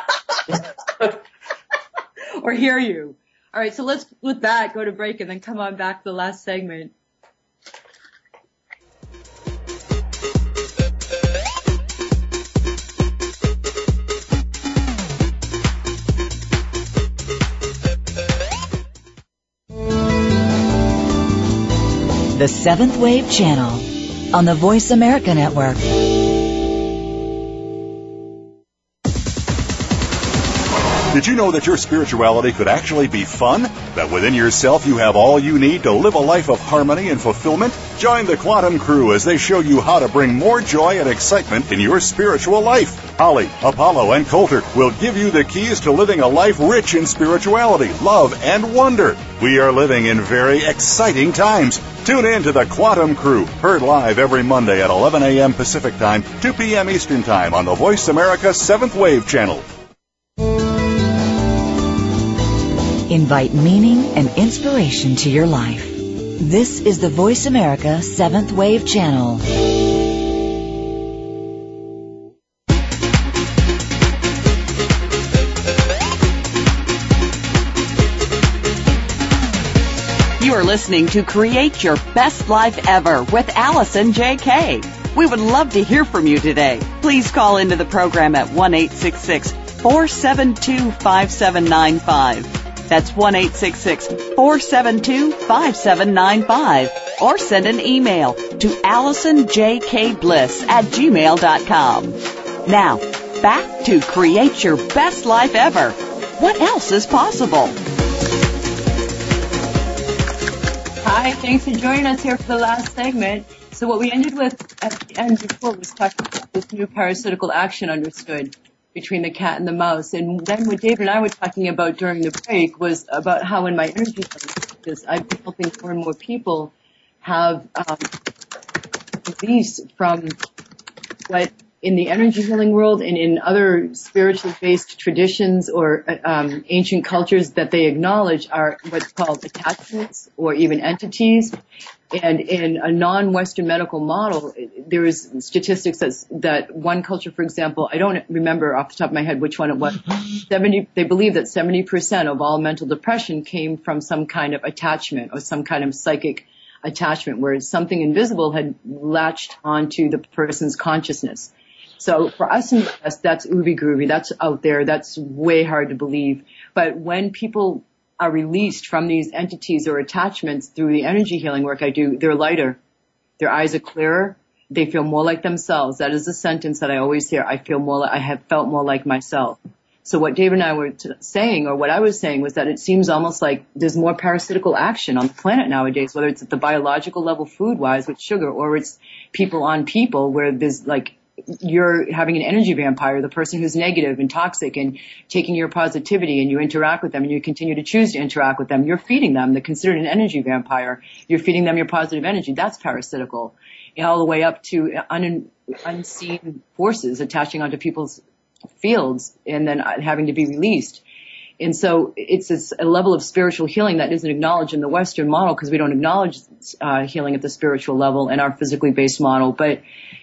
Or hear you. All right, so let's, with that, go to break and then come on back to the last segment. The Seventh Wave Channel on the Voice America Network. Did you know that your spirituality could actually be fun? That within yourself you have all you need to live a life of harmony and fulfillment? Join the Quantum Crew as they show you how to bring more joy and excitement in your spiritual life. Holly, Apollo, and Coulter will give you the keys to living a life rich in spirituality, love, and wonder. We are living in very exciting times. Tune in to the Quantum Crew, heard live every Monday at eleven a.m. Pacific Time, two p.m. Eastern Time on the Voice America Seventh Wave Channel. Invite meaning and inspiration to your life. This is the Voice America Seventh Wave Channel. You are listening to Create Your Best Life Ever with Allison J K. We would love to hear from you today. Please call into the program at one eight six six, four seven two, five seven nine five. That's one eight six six, four seven two, five seven nine five. Or send an email to allison j k bliss at gmail dot com. Now, back to Create Your Best Life Ever. What else is possible? Hi, thanks for joining us here for the last segment. So what we ended with at the end before was talking about this new parasitical action understood between the cat and the mouse. And then what David and I were talking about during the break was about how in my energy practice, I've been helping more and more people have um, release from what in the energy healing world and in other spiritually based traditions or um, ancient cultures that they acknowledge are what's called attachments or even entities. And in a non-Western medical model, there is statistics that, that one culture, for example, I don't remember off the top of my head which one it was, seventy, they believe that seventy percent of all mental depression came from some kind of attachment or some kind of psychic attachment where something invisible had latched onto the person's consciousness. So for us in the West, that's ooby groovy, that's out there, that's way hard to believe. But when people are released from these entities or attachments through the energy healing work I do, they're lighter. Their eyes are clearer. They feel more like themselves. That is a sentence that I always hear. I feel more, I have felt more like myself. So what David and I were t- saying, or what I was saying, was that it seems almost like there's more parasitical action on the planet nowadays, whether it's at the biological level food-wise with sugar, or it's people on people where there's like, you're having an energy vampire, the person who's negative and toxic and taking your positivity, and you interact with them and you continue to choose to interact with them. You're feeding them. They're considered an energy vampire. You're feeding them your positive energy. That's parasitical. And all the way up to un- unseen forces attaching onto people's fields and then having to be released. And so it's this, a level of spiritual healing that isn't acknowledged in the Western model because we don't acknowledge uh, healing at the spiritual level in our physically based model. But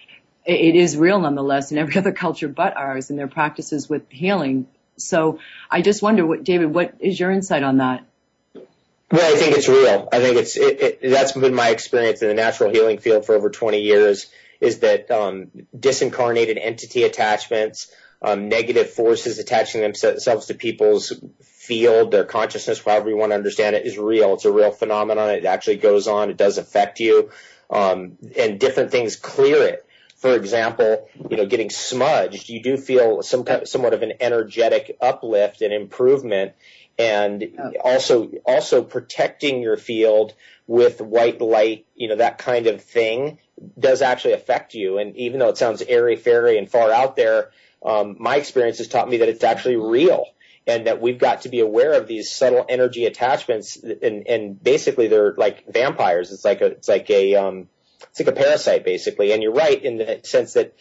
it is real nonetheless in every other culture but ours and their practices with healing. So I just wonder, what, David, what is your insight on that? Well, I think it's real. I think it's it, it, that's been my experience in the natural healing field for over twenty years, is that um, disincarnated entity attachments, um, negative forces attaching themselves to people's field, their consciousness, however you want to understand it, is real. It's a real phenomenon. It actually goes on. It does affect you, um, and different things clear it. For example, you know, getting smudged, you do feel some somewhat of an energetic uplift and improvement, and also also protecting your field with white light, you know, that kind of thing does actually affect you. And even though it sounds airy fairy and far out there, um, my experience has taught me that it's actually real, and that we've got to be aware of these subtle energy attachments. And, and basically, they're like vampires. It's like a it's like a um, It's like a parasite, basically. And you're right in the sense that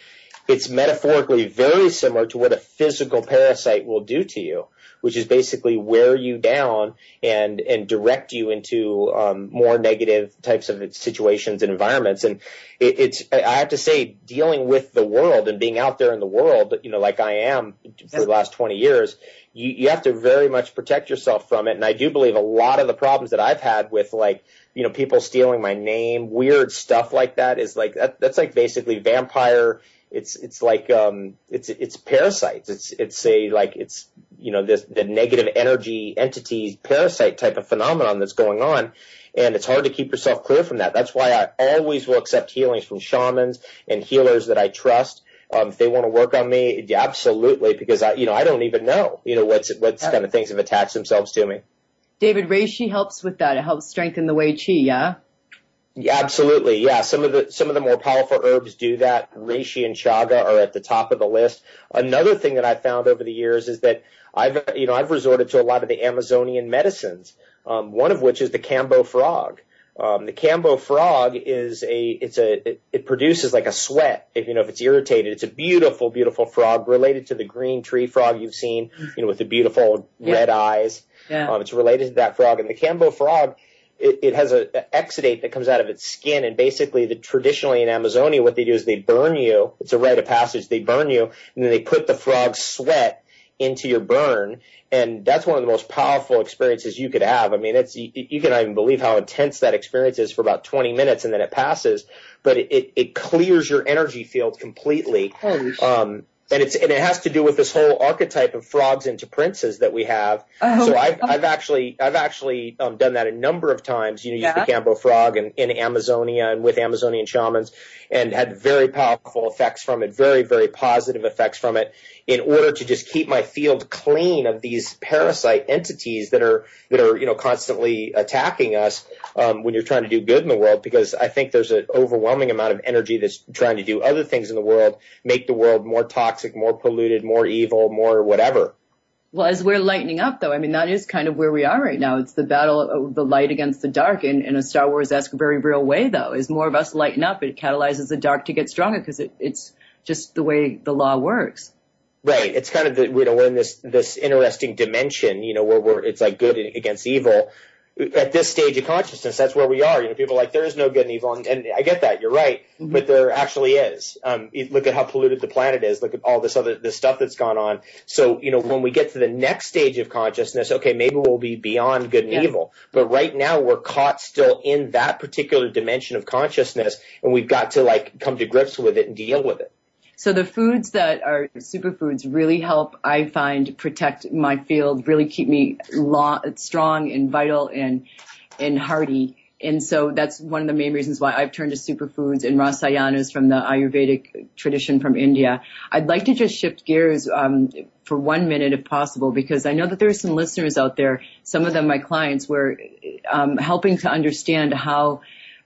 it's metaphorically very similar to what a physical parasite will do to you, which is basically wear you down and and direct you into um, more negative types of situations and environments. And it, it's I have to say, dealing with the world and being out there in the world, you know, like I am for the last twenty years, you, you have to very much protect yourself from it. And I do believe a lot of the problems that I've had with, like, you know, people stealing my name, weird stuff like that is like that, that's like basically vampire. It's it's like um it's it's parasites. It's it's a like it's you know this the negative energy entity parasite type of phenomenon that's going on, and it's hard to keep yourself clear from that. That's why I always will accept healings from shamans and healers that I trust. Um, if they want to work on me, yeah, absolutely, because I you know I don't even know you know what's what kind of things have attached themselves to me. David, reishi helps with that. It helps strengthen the Wei Qi, yeah. Yeah, absolutely. Yeah, some of the some of the more powerful herbs do that. Reishi and chaga are at the top of the list. Another thing that I found over the years is that I've you know I've resorted to a lot of the Amazonian medicines. Um, one of which is the Kambo frog. Um, the Kambo frog is a it's a it, it produces like a sweat if you know if it's irritated. It's a beautiful, beautiful frog related to the green tree frog you've seen, you know, with the beautiful yeah. red eyes. Yeah. Um, it's related to that frog, and the Kambo frog. It, it has a, a exudate that comes out of its skin, and basically, the traditionally in Amazonia, what they do is they burn you. It's a rite of passage. They burn you, and then they put the frog's sweat into your burn, and that's one of the most powerful experiences you could have. I mean, it's you, you cannot even believe how intense that experience is for about twenty minutes, and then it passes. But it it, it clears your energy field completely. Holy shit. Um, And it's and it has to do with this whole archetype of frogs into princes that we have. Oh. So I've I've actually I've actually um, done that a number of times. You know, yeah. used the Kambo frog and in Amazonia and with Amazonian shamans, and had very powerful effects from it. Very very positive effects from it. In order to just keep my field clean of these parasite entities that are that are you know constantly attacking us um, when you're trying to do good in the world. Because I think there's an overwhelming amount of energy that's trying to do other things in the world, make the world more toxic, more polluted, more evil, more whatever. Well, as we're lightening up, though, I mean, that is kind of where we are right now. It's the battle of the light against the dark in, in a Star Wars-esque, very real way, though. As more of us lighten up, it catalyzes the dark to get stronger because it, it's just the way the law works. Right. It's kind of the, you know, we're in this, this interesting dimension, you know, where we're, it's like good against evil. At this stage of consciousness, that's where we are. You know, people are like, there is no good and evil. And, and I get that. You're right. Mm-hmm. But there actually is. Um, look at how polluted the planet is. Look at all this other, this stuff that's gone on. So, you know, when we get to the next stage of consciousness, okay, maybe we'll be beyond good and yeah. evil. But right now we're caught still in that particular dimension of consciousness, and we've got to like come to grips with it and deal with it. So the foods that are superfoods really help, I find, protect my field, really keep me long, strong and vital and and hardy. And so that's one of the main reasons why I've turned to superfoods and rasayanas from the Ayurvedic tradition from India. I'd like to just shift gears um, for one minute, if possible, because I know that there's some listeners out there, some of them my clients, were um, helping to understand how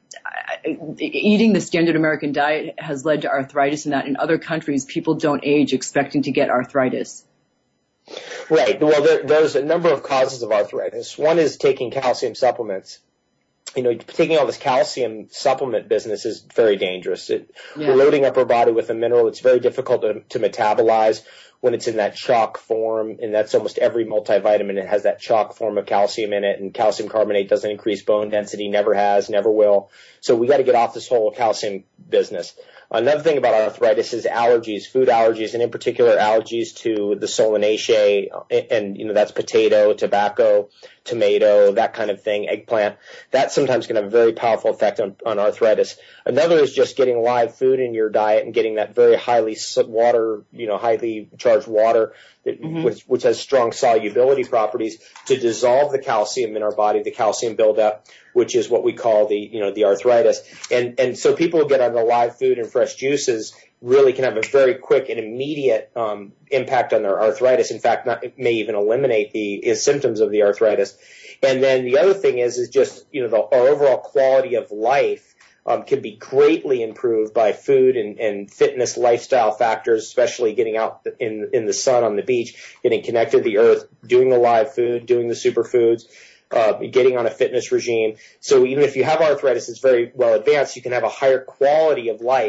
eating the standard American diet has led to arthritis, and that in other countries people don't age expecting to get arthritis. Right. Well, there, there's a number of causes of arthritis. One is taking calcium supplements. You know, taking all this calcium supplement business is very dangerous. It, yeah. We're loading up our body with a mineral that's very difficult to, to metabolize when it's in that chalk form, and that's almost every multivitamin. It has that chalk form of calcium in it, and calcium carbonate doesn't increase bone density, never has, never will. So we got to get off this whole calcium business. Another thing about arthritis is allergies, food allergies, and in particular allergies to the solanaceae, and, and you know that's potato, tobacco, tomato, that kind of thing, eggplant. That sometimes can have a very powerful effect on, on arthritis. Another is just getting live food in your diet and getting that very highly water, you know, highly charged water, that, mm-hmm. which, which has strong solubility properties to dissolve the calcium in our body, the calcium buildup, which is what we call the, you know, the arthritis. And, and so people who get on the live food and fresh juices really can have a very quick and immediate um, impact on their arthritis. In fact, not, it may even eliminate the symptoms of the arthritis. And then the other thing is, is just, you know, the, our overall quality of life um, can be greatly improved by food and, and fitness lifestyle factors, especially getting out in, in the sun on the beach, getting connected to the earth, doing the live food, doing the superfoods, uh, getting on a fitness regime. So even if you have arthritis that's very well advanced, you can have a higher quality of life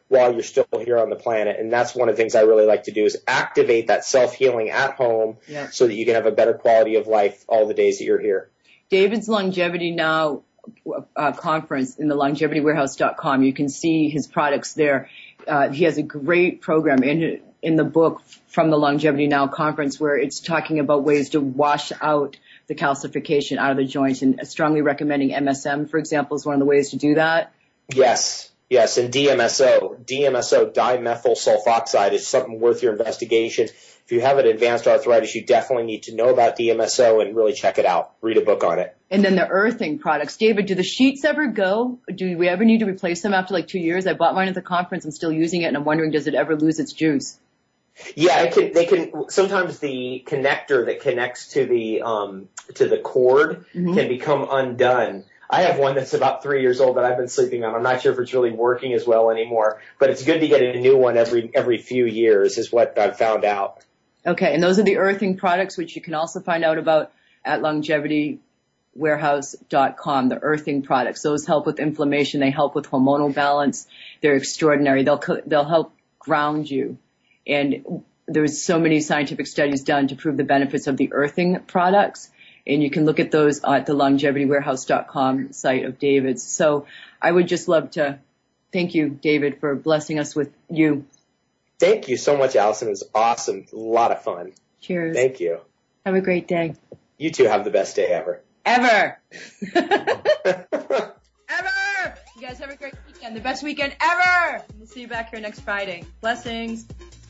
while you're still here on the planet. And that's one of the things I really like to do is activate that self-healing at home yeah. so that you can have a better quality of life all the days that you're here. David's Longevity Now uh, conference in the longevity warehouse dot com. You can see his products there. Uh, he has a great program in in the book from the Longevity Now conference where it's talking about ways to wash out the calcification out of the joints, and strongly recommending M S M, for example, is one of the ways to do that. Yes, yes, and D M S O, D M S O, dimethyl sulfoxide, is something worth your investigation. If you have an advanced arthritis, you definitely need to know about D M S O and really check it out. Read a book on it. And then the earthing products. David, do the sheets ever go? Do we ever need to replace them after like two years? I bought mine at the conference. I'm still using it, and I'm wondering, does it ever lose its juice? Yeah, it can, they can, sometimes the connector that connects to the, um, to the cord mm-hmm. can become undone. I have one that's about three years old that I've been sleeping on. I'm not sure if it's really working as well anymore, but it's good to get a new one every, every few years is what I've found out. Okay. And those are the earthing products, which you can also find out about at longevity warehouse dot com, the earthing products. Those help with inflammation. They help with hormonal balance. They're extraordinary. They'll, they'll help ground you. And there's so many scientific studies done to prove the benefits of the earthing products. And you can look at those at the longevity warehouse dot com site of David's. So I would just love to thank you, David, for blessing us with you. Thank you so much, Allison. It was awesome. A lot of fun. Cheers. Thank you. Have a great day. You two have the best day ever. Ever. Ever. You guys have a great weekend. The best weekend ever. We'll see you back here next Friday. Blessings.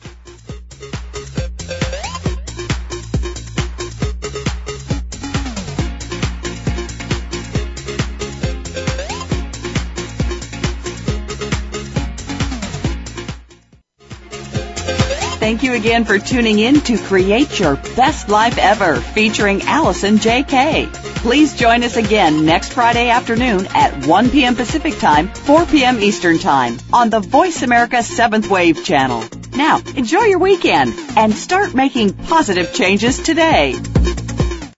Thank you again for tuning in to Create Your Best Life Ever, featuring Allison J K. Please join us again next Friday afternoon at one p.m. Pacific Time, four p.m. Eastern Time on the Voice America seventh Wave channel. Now, enjoy your weekend and start making positive changes today.